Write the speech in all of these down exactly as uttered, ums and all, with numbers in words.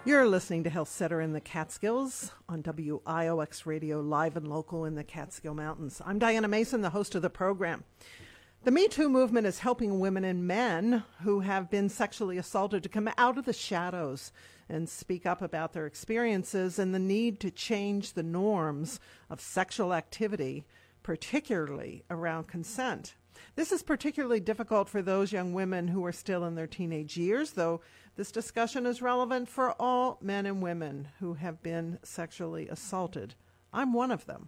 You're listening to Health Center in the Catskills on W I O X Radio, live and local in the Catskill Mountains. I'm Diana Mason, the host of the program. The Me Too movement is helping women and men who have been sexually assaulted to come out of the shadows and speak up about their experiences and the need to change the norms of sexual activity, particularly around consent. This is particularly difficult for those young women who are still in their teenage years, though this discussion is relevant for all men and women who have been sexually assaulted. I'm one of them.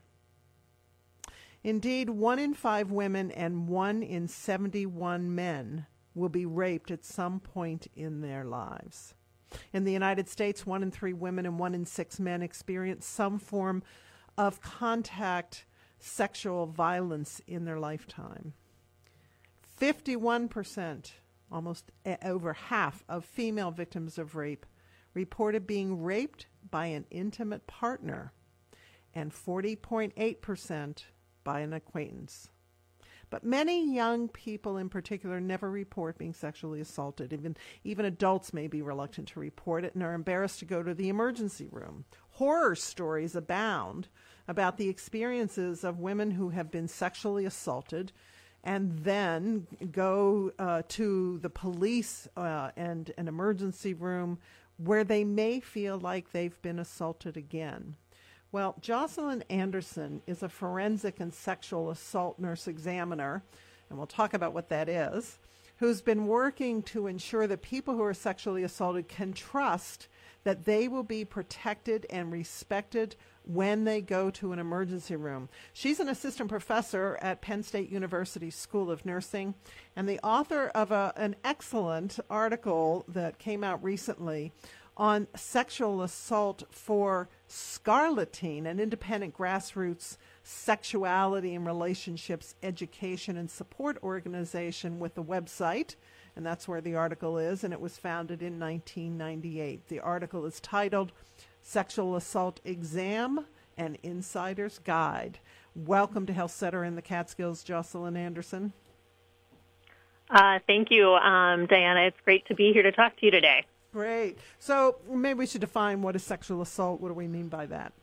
Indeed, one in five women and one in seventy-one men will be raped at some point in their lives. In the United States, one in three women and one in six men experience some form of contact sexual violence in their lifetime. fifty-one percent, almost over half, of female victims of rape reported being raped by an intimate partner, and forty point eight percent by an acquaintance. But many young people in particular never report being sexually assaulted. Even, even adults may be reluctant to report it and are embarrassed to go to the emergency room. Horror stories abound about the experiences of women who have been sexually assaulted and then go uh, to the police uh, and an emergency room where they may feel like they've been assaulted again. Well, Jocelyn Anderson is a forensic and sexual assault nurse examiner, and we'll talk about what that is, who's been working to ensure that people who are sexually assaulted can trust that they will be protected and respected when they go to an emergency room. She's an assistant professor at Penn State University School of Nursing and the author of a, an excellent article that came out recently on sexual assault for Scarleteen, an independent grassroots sexuality and relationships education and support organization with a website. And that's where the article is, and it was founded in nineteen ninety-eight. The article is titled Sexual Assault Exam, an Insider's Guide. Welcome to Health Center in the Catskills, Jocelyn Anderson. Uh, thank you, um, Diana. It's great to be here to talk to you today. Great. So maybe we should define what is sexual assault. What do we mean by that?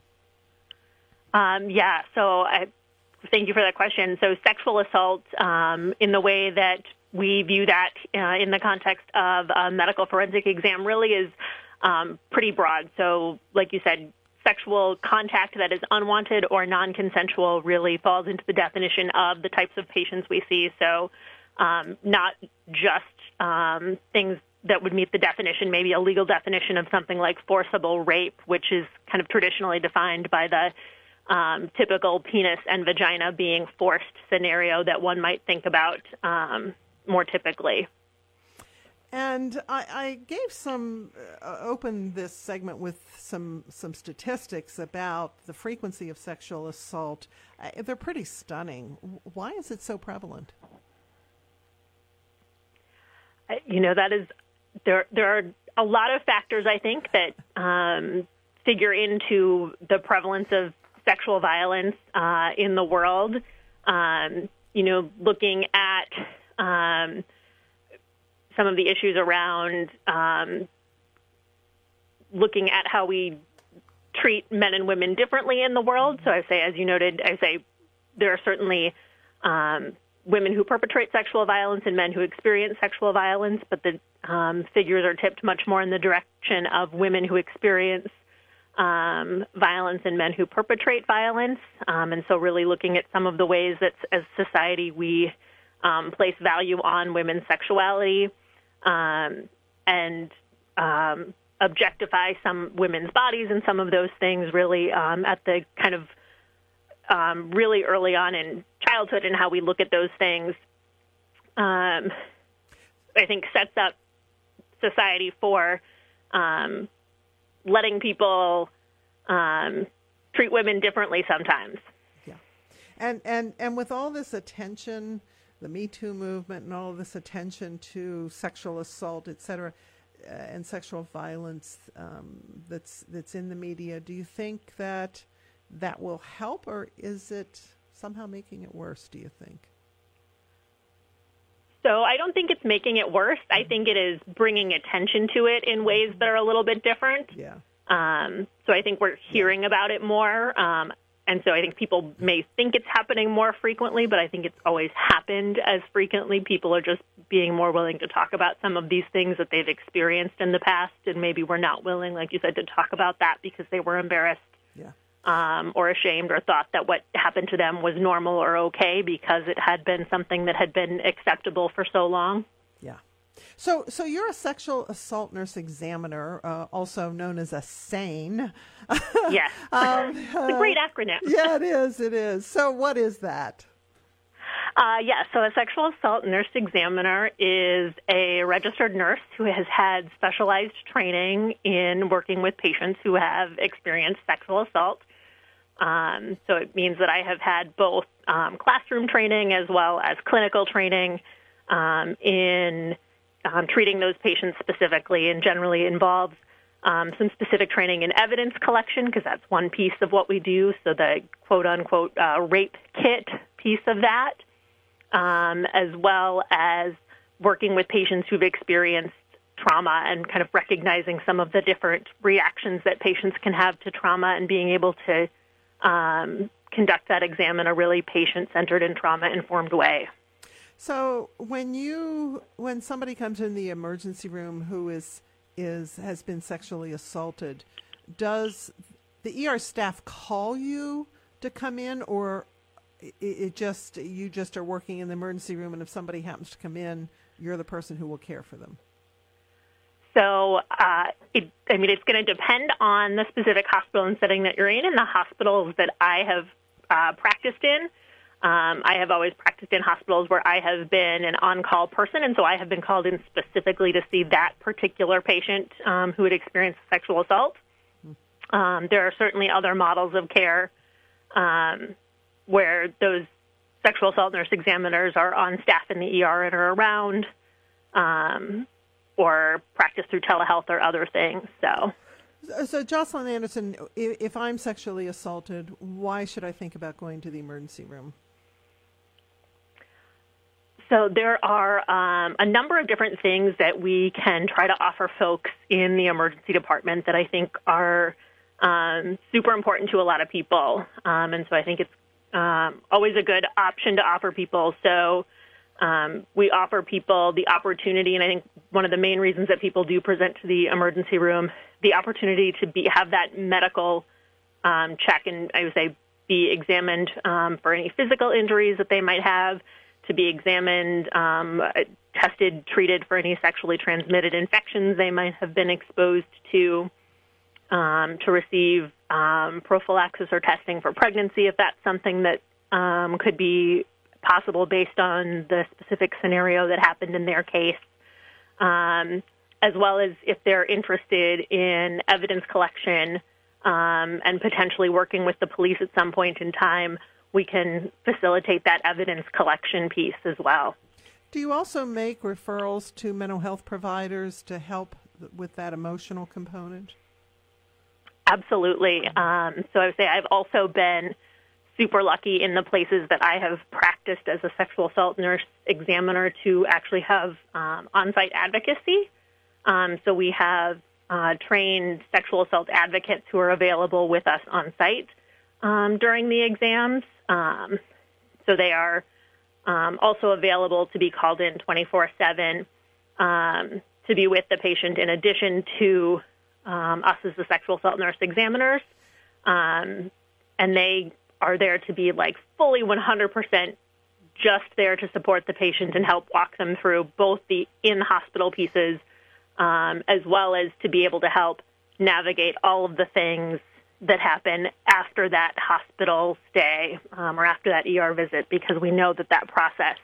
Um, yeah, so I, thank you for that question. So sexual assault, um, in the way that we view that uh, in the context of a medical forensic exam, really is um, pretty broad. So like you said, sexual contact that is unwanted or non-consensual really falls into the definition of the types of patients we see. So um, not just um, things that would meet the definition, maybe a legal definition of something like forcible rape, which is kind of traditionally defined by the um, typical penis and vagina being forced scenario that one might think about um, more typically. And I, I gave some, uh, opened this segment with some some statistics about the frequency of sexual assault. Uh, they're pretty stunning. Why is it so prevalent? Uh, you know, that is, there, there are a lot of factors, I think, that um, figure into the prevalence of sexual violence uh, in the world. Um, you know, looking at um, some of the issues around um, looking at how we treat men and women differently in the world. So I say, as you noted, I say there are certainly um, women who perpetrate sexual violence and men who experience sexual violence, but the um, figures are tipped much more in the direction of women who experience um, violence and men who perpetrate violence. Um, and so really looking at some of the ways that as society we um, place value on women's sexuality um, and um, objectify some women's bodies and some of those things really um, at the kind of um, really early on in childhood and how we look at those things, um, I think sets up society for um, letting people um, treat women differently sometimes. Yeah. And, and, and with all this attention, the Me Too movement and all of this attention to sexual assault, et cetera, uh, and sexual violence um, that's, that's in the media, do you think that that will help, or is it somehow making it worse, do you think? So I don't think it's making it worse. I think it is bringing attention to it in ways that are a little bit different. Yeah. Um, so I think we're hearing yeah. about it more. Um, and so I think people may think it's happening more frequently, but I think it's always happened as frequently. People are just being more willing to talk about some of these things that they've experienced in the past, and maybe were not willing, like you said, to talk about that because they were embarrassed. Yeah. Um, or ashamed, or thought that what happened to them was normal or okay because it had been something that had been acceptable for so long. Yeah. So so you're a sexual assault nurse examiner, uh, also known as a SANE. Yes. um, it's a great acronym. Yeah, it is. It is. So what is that? Uh, yeah, so a sexual assault nurse examiner is a registered nurse who has had specialized training in working with patients who have experienced sexual assault. Um, so it means that I have had both um, classroom training as well as clinical training um, in um, treating those patients specifically, and generally involves um, some specific training in evidence collection, because that's one piece of what we do, so the quote-unquote uh, rape kit piece of that, um, as well as working with patients who've experienced trauma and kind of recognizing some of the different reactions that patients can have to trauma and being able to Um, conduct that exam in a really patient-centered and trauma-informed way. So when you, when somebody comes in the emergency room who is is has been sexually assaulted, does the E R staff call you to come in, or it, it just you just are working in the emergency room, and if somebody happens to come in, you're the person who will care for them? So, uh, it, I mean, it's going to depend on the specific hospital and setting that you're in. In the hospitals that I have uh, practiced in, um, I have always practiced in hospitals where I have been an on-call person, and so I have been called in specifically to see that particular patient um, who had experienced sexual assault. Um, there are certainly other models of care um, where those sexual assault nurse examiners are on staff in the E R and are around, um, or practice through telehealth or other things. So, so Jocelyn Anderson, if, if I'm sexually assaulted, why should I think about going to the emergency room? So there are um, a number of different things that we can try to offer folks in the emergency department that I think are um, super important to a lot of people. Um, and so I think it's um, always a good option to offer people. So Um, we offer people the opportunity, and I think one of the main reasons that people do present to the emergency room, the opportunity to be have that medical um, check, and I would say be examined um, for any physical injuries that they might have, to be examined, um, tested, treated for any sexually transmitted infections they might have been exposed to, um, to receive um, prophylaxis or testing for pregnancy if that's something that um, could be possible based on the specific scenario that happened in their case, um, as well as if they're interested in evidence collection um, and potentially working with the police at some point in time, we can facilitate that evidence collection piece as well. Do you also make referrals to mental health providers to help with that emotional component? Absolutely. Um, so I would say I've also been super lucky in the places that I have practiced as a sexual assault nurse examiner to actually have um, on-site advocacy. Um, so we have uh, trained sexual assault advocates who are available with us on-site um, during the exams. Um, so they are um, also available to be called in twenty-four seven um, to be with the patient in addition to um, us as the sexual assault nurse examiners. Um, and they are there to be like fully one hundred percent just there to support the patient and help walk them through both the in-hospital pieces um, as well as to be able to help navigate all of the things that happen after that hospital stay um, or after that E R visit, because we know that that process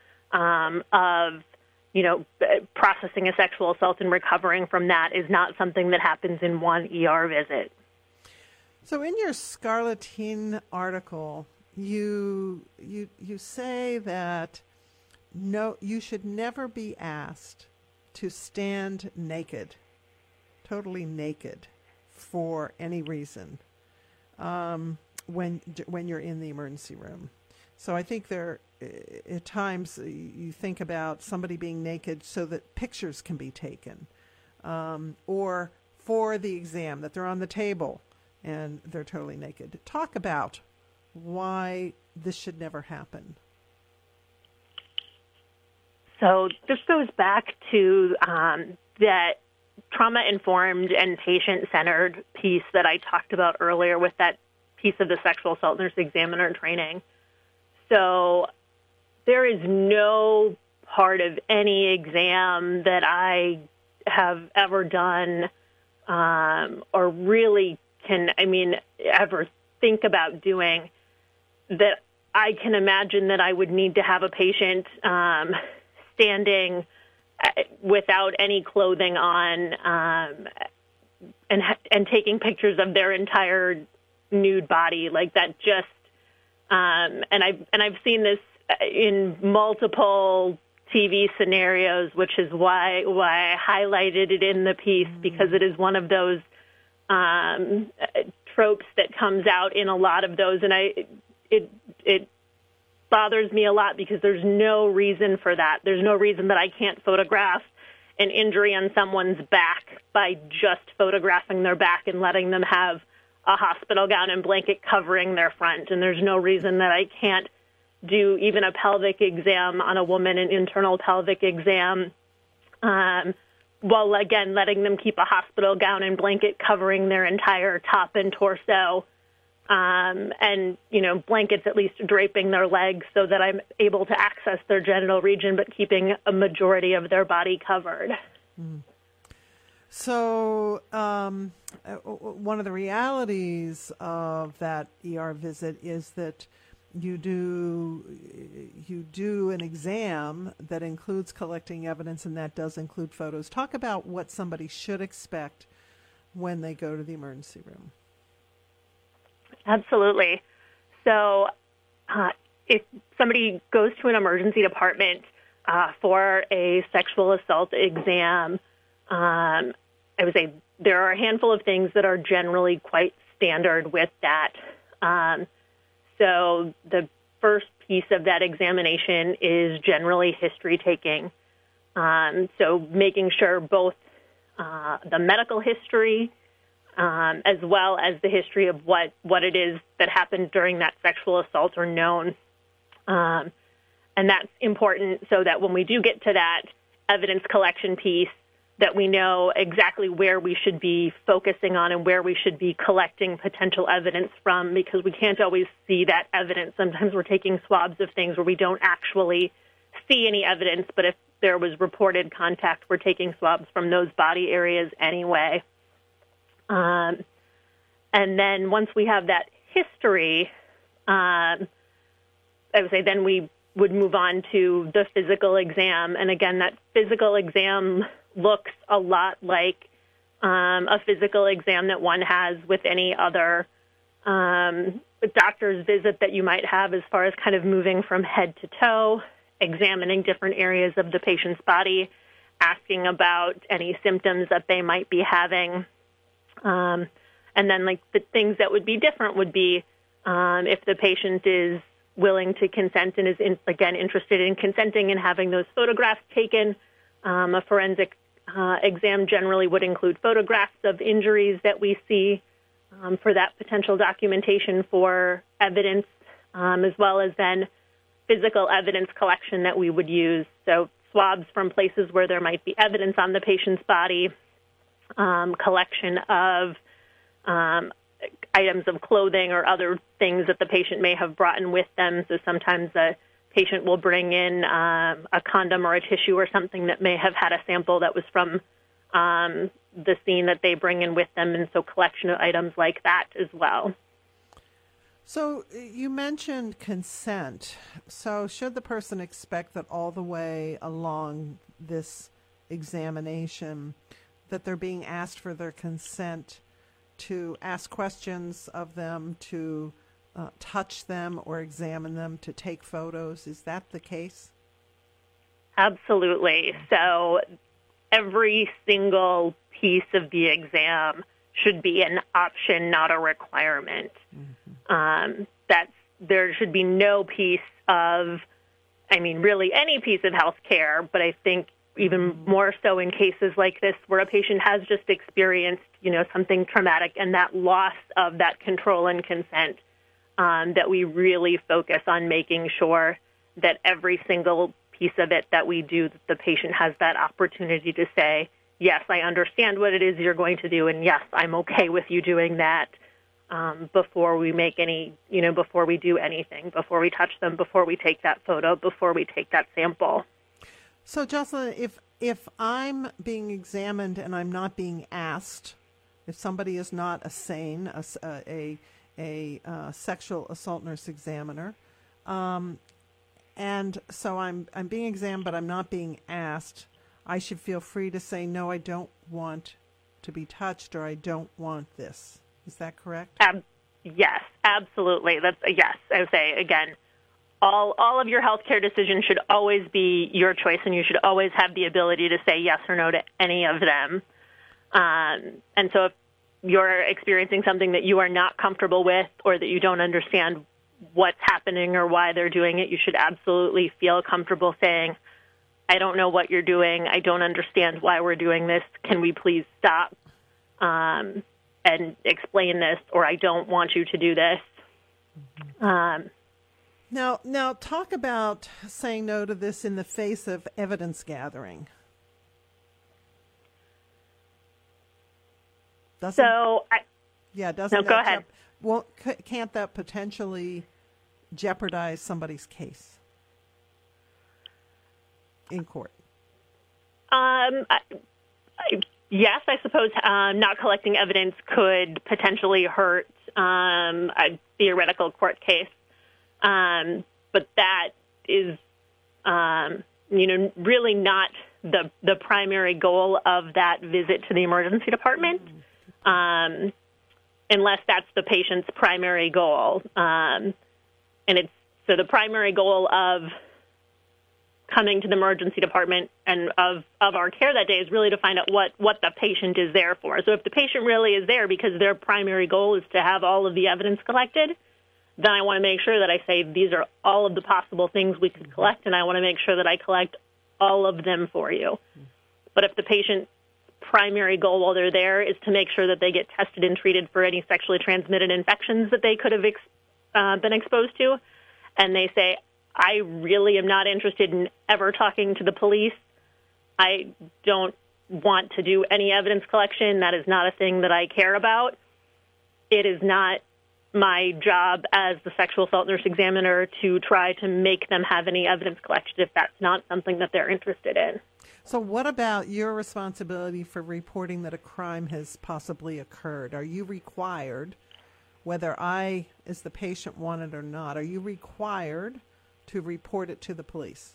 um, of, you know, processing a sexual assault and recovering from that is not something that happens in one E R visit. So in your Scarlettine article, you you you say that no, you should never be asked to stand naked, totally naked, for any reason um, when when you're in the emergency room. So I think there, at times, you think about somebody being naked so that pictures can be taken, um, or for the exam that they're on the table and they're totally naked. Talk about why this should never happen. So this goes back to um, that trauma-informed and patient-centered piece that I talked about earlier with that piece of the sexual assault nurse examiner training. So there is no part of any exam that I have ever done um, or really can, I mean, ever think about doing that I can imagine that I would need to have a patient um, standing without any clothing on um, and and taking pictures of their entire nude body like that. Just um, and I've and I've seen this in multiple T V scenarios, which is why why I highlighted it in the piece, because it is one of those um, tropes that comes out in a lot of those, and I it it. bothers me a lot because there's no reason for that. There's no reason that I can't photograph an injury on someone's back by just photographing their back and letting them have a hospital gown and blanket covering their front. And there's no reason that I can't do even a pelvic exam on a woman, an internal pelvic exam, um, while, again, letting them keep a hospital gown and blanket covering their entire top and torso. Um, and, you know, blankets at least draping their legs so that I'm able to access their genital region, but keeping a majority of their body covered. Mm. So um, uh, one of the realities of that E R visit is that you do you do an exam that includes collecting evidence, and that does include photos. Talk about what somebody should expect when they go to the emergency room. Absolutely. So uh, if somebody goes to an emergency department uh, for a sexual assault exam, um, I would say there are a handful of things that are generally quite standard with that. Um, so the first piece of that examination is generally history taking. Um, so making sure both uh, the medical history Um, as well as the history of what, what it is that happened during that sexual assault are known. Um, and that's important so that when we do get to that evidence collection piece, that we know exactly where we should be focusing on and where we should be collecting potential evidence from, because we can't always see that evidence. Sometimes we're taking swabs of things where we don't actually see any evidence, but if there was reported contact, we're taking swabs from those body areas anyway. Um, and then once we have that history, um, I would say then we would move on to the physical exam. And again, that physical exam looks a lot like um, a physical exam that one has with any other um, doctor's visit that you might have, as far as kind of moving from head to toe, examining different areas of the patient's body, asking about any symptoms that they might be having. Um, and then, like, the things that would be different would be um, if the patient is willing to consent and is, in, again, interested in consenting and having those photographs taken. Um, a forensic uh, exam generally would include photographs of injuries that we see um, for that potential documentation for evidence, um, as well as then physical evidence collection that we would use. So swabs from places where there might be evidence on the patient's body, Um, collection of um, items of clothing or other things that the patient may have brought in with them. So sometimes the patient will bring in um, a condom or a tissue or something that may have had a sample that was from um, the scene that they bring in with them, and so collection of items like that as well. So you mentioned consent. So should the person expect that all the way along this examination that they're being asked for their consent to ask questions of them, to uh, touch them or examine them, to take photos? Is that the case? Absolutely. So every single piece of the exam should be an option, not a requirement. Mm-hmm. Um, that's there should be no piece of, I mean, really any piece of health care, but I think even more so in cases like this where a patient has just experienced, you know, something traumatic and that loss of that control and consent, um, that we really focus on making sure that every single piece of it that we do, that the patient has that opportunity to say, yes, I understand what it is you're going to do, and yes, I'm okay with you doing that, um, before we make any, you know, before we do anything, before we touch them, before we take that photo, before we take that sample. So, Jocelyn, if if I'm being examined and I'm not being asked, if somebody is not a SANE, a, a, a, a sexual assault nurse examiner, um, and so I'm I'm being examined but I'm not being asked, I should feel free to say, no, I don't want to be touched, or I don't want this. Is that correct? Um, yes, absolutely. That's a yes. I would say, again, all all of your healthcare decisions should always be your choice, and you should always have the ability to say yes or no to any of them. Um, and so if you're experiencing something that you are not comfortable with, or that you don't understand what's happening or why they're doing it, you should absolutely feel comfortable saying, I don't know what you're doing. I don't understand why we're doing this. Can we please stop um, and explain this, or I don't want you to do this. Mm-hmm. Um, now, now talk about saying no to this in the face of evidence gathering. Doesn't, so, I, yeah, doesn't no, that go ahead. Jep- well, c- can't that potentially jeopardize somebody's case in court? Um, I, I, yes, I suppose uh, not collecting evidence could potentially hurt um, a theoretical court case, um, but that is, um, you know, really not the the primary goal of that visit to the emergency department, um, unless that's the patient's primary goal, um, and it's so the primary goal of coming to the emergency department and of, of our care that day is really to find out what, what the patient is there for. So if the patient really is there because their primary goal is to have all of the evidence collected, then I want to make sure that I say these are all of the possible things we could collect, and I want to make sure that I collect all of them for you. But if the patient's primary goal while they're there is to make sure that they get tested and treated for any sexually transmitted infections that they could have ex- uh, been exposed to, and they say, I really am not interested in ever talking to the police. I don't want to do any evidence collection. That is not a thing that I care about. It is not my job as the sexual assault nurse examiner to try to make them have any evidence collected if that's not something that they're interested in. So what about your responsibility for reporting that a crime has possibly occurred? Are you required, whether I, as the patient, want it or not, are you required to report it to the police?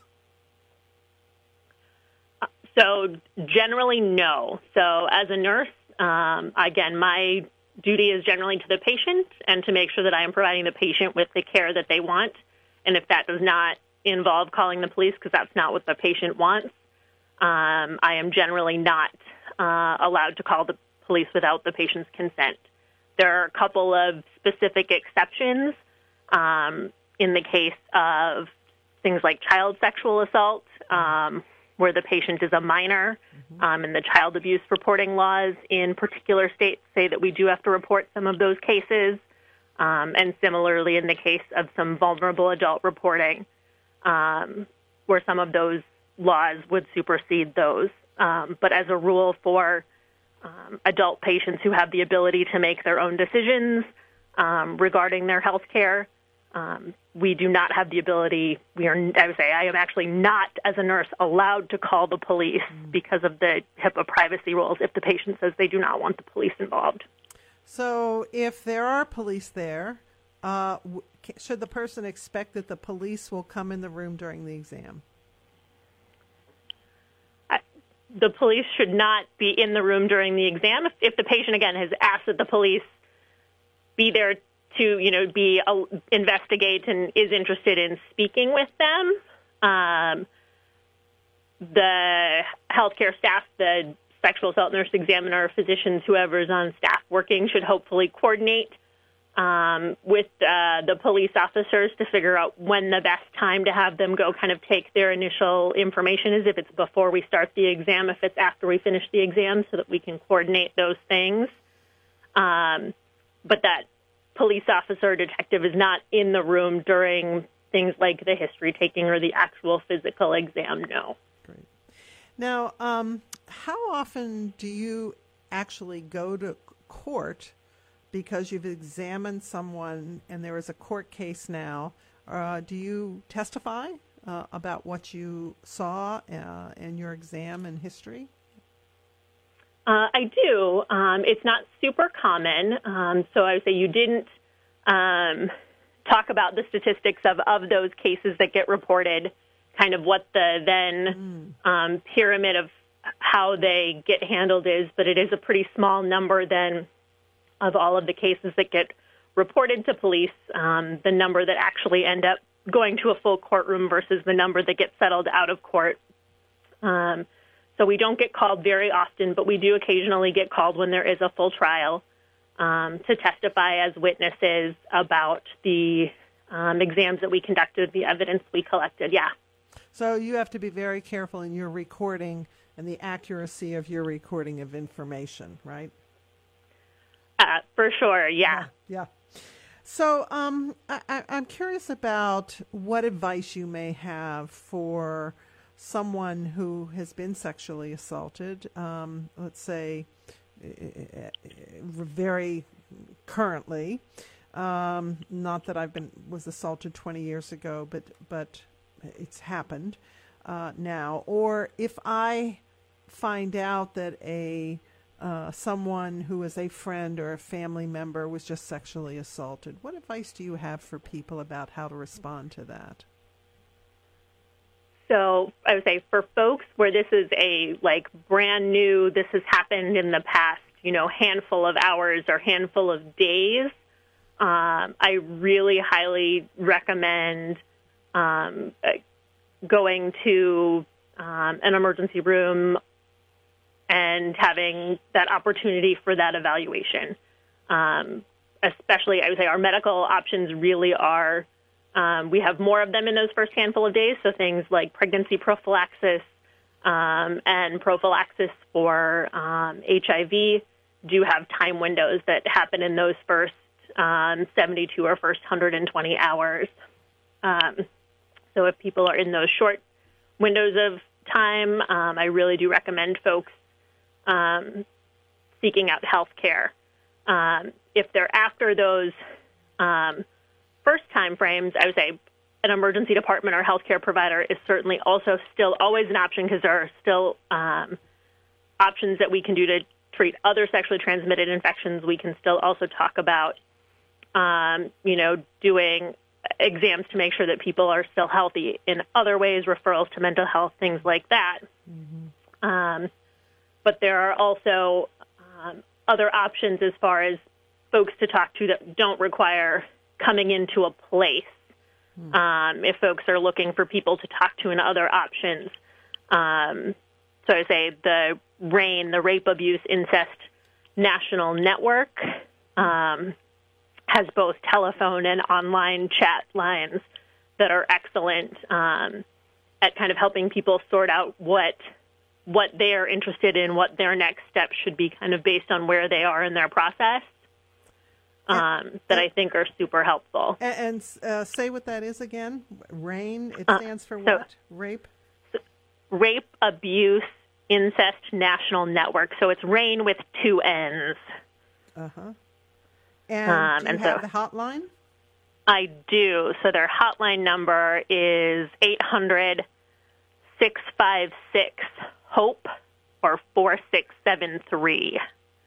So generally, no. So as a nurse, um, again, my duty is generally to the patient and to make sure that I am providing the patient with the care that they want. And if that does not involve calling the police, because that's not what the patient wants, um, I am generally not uh, allowed to call the police without the patient's consent. There are a couple of specific exceptions um, in the case of things like child sexual assault, um, where the patient is a minor, mm-hmm. um, and the child abuse reporting laws in particular states say that we do have to report some of those cases, um, and similarly in the case of some vulnerable adult reporting, um, where some of those laws would supersede those. Um, but as a rule for um, adult patients who have the ability to make their own decisions um, regarding their health care, Um, we do not have the ability, we are, I would say, I am actually not, as a nurse, allowed to call the police mm. because of the HIPAA privacy rules if the patient says they do not want the police involved. So if there are police there, uh, w- should the person expect that the police will come in the room during the exam? I, the police should not be in the room during the exam. If, if the patient, again, has asked that the police be there to, you know, be uh, investigate and is interested in speaking with them. Um, the healthcare staff, the sexual assault nurse examiner, physicians, whoever's on staff working should hopefully coordinate um, with uh, the police officers to figure out when the best time to have them go kind of take their initial information is, if it's before we start the exam, if it's after we finish the exam, so that we can coordinate those things. Um, but that police officer or detective is not in the room during things like the history taking or the actual physical exam, no. Great. Now, um, how often do you actually go to court because you've examined someone and there is a court case now? Uh, do you testify uh, about what you saw uh, in your exam and history? Uh, I do. Um, it's not super common. Um, so I would say you didn't um, talk about the statistics of, of those cases that get reported, kind of what the then mm. um, pyramid of how they get handled is, but it is a pretty small number then of all of the cases that get reported to police, um, the number that actually end up going to a full courtroom versus the number that get settled out of court. Um, so we don't get called very often, but we do occasionally get called when there is a full trial um, to testify as witnesses about the um, exams that we conducted, the evidence we collected, yeah. So you have to be very careful in your recording and the accuracy of your recording of information, right? Uh, for sure, yeah. Yeah. yeah. So um, I, I, I'm curious about what advice you may have for someone who has been sexually assaulted, um, let's say very currently. Um, not that I've been was assaulted twenty years ago, but but it's happened uh, now. Or if I find out that a Uh, someone who is a friend or a family member was just sexually assaulted, what advice do you have for people about how to respond to that? So I would say for folks where this is a like brand new, this has happened in the past, you know, handful of hours or handful of days, um, I really highly recommend um, going to um, an emergency room and having that opportunity for that evaluation. Um, especially, I would say our medical options really are, um, we have more of them in those first handful of days, so things like pregnancy prophylaxis um, and prophylaxis for um, H I V do have time windows that happen in those first um, seventy-two or first one hundred twenty hours. Um, so if people are in those short windows of time, um, I really do recommend folks Um, seeking out health care. Um, if they're after those um, first time frames, I would say an emergency department or healthcare provider is certainly also still always an option, because there are still um, options that we can do to treat other sexually transmitted infections. We can still also talk about, um, you know, doing exams to make sure that people are still healthy in other ways, referrals to mental health, things like that. Mm-hmm. Um, But there are also um, other options as far as folks to talk to that don't require coming into a place. Mm. Um, if folks are looking for people to talk to and other options. Um, so I say the RAINN, the Rape, Abuse, Incest National Network, um, has both telephone and online chat lines that are excellent um, at kind of helping people sort out what what they're interested in, what their next steps should be, kind of based on where they are in their process, um, and, that I think are super helpful. And, and uh, say what that is again. RAINN, it stands for uh, so, what? Rape? Rape, Abuse, Incest National Network. So it's RAINN with two N's. Uh-huh. And um, do you and have so, the hotline? I do. So their hotline number is eight hundred, six five six, HOPE or four six seven three.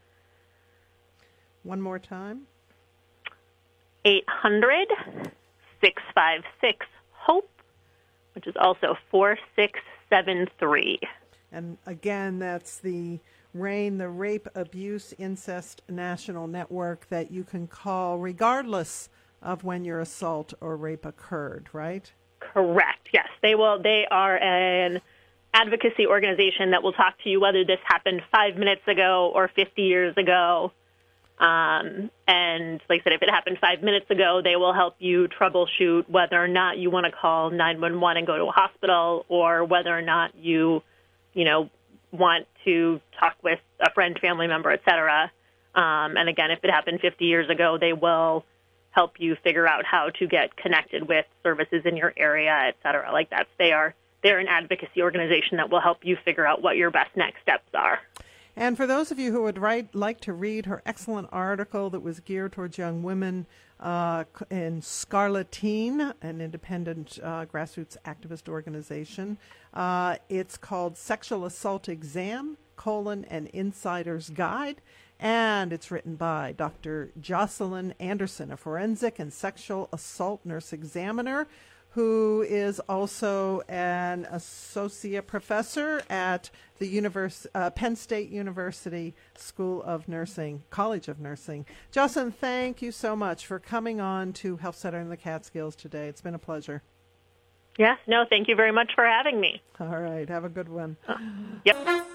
One more time. eight hundred, six five six, HOPE, which is also four six seven three. And again, that's the RAINN, the Rape, Abuse, Incest National Network, that you can call regardless of when your assault or rape occurred, right? Correct. Yes, they will. They are an advocacy organization that will talk to you whether this happened five minutes ago or fifty years ago. Um, and like I said, if it happened five minutes ago, they will help you troubleshoot whether or not you want to call nine one one and go to a hospital, or whether or not you, you know, want to talk with a friend, family member, et cetera. Um, and again, if it happened fifty years ago, they will help you figure out how to get connected with services in your area, et cetera. Like that. They are, they're an advocacy organization that will help you figure out what your best next steps are. And for those of you who would write, like to read her excellent article that was geared towards young women uh, in Scarleteen, an independent uh, grassroots activist organization, uh, it's called Sexual Assault Exam, colon, an Insider's Guide. And it's written by Doctor Jocelyn Anderson, a forensic and sexual assault nurse examiner, who is also an associate professor at the univers- uh, Penn State University School of Nursing, College of Nursing. Jocelyn, thank you so much for coming on to Health Center in the Catskills today. It's been a pleasure. Yes, no, thank you very much for having me. All right, have a good one. Uh, yep.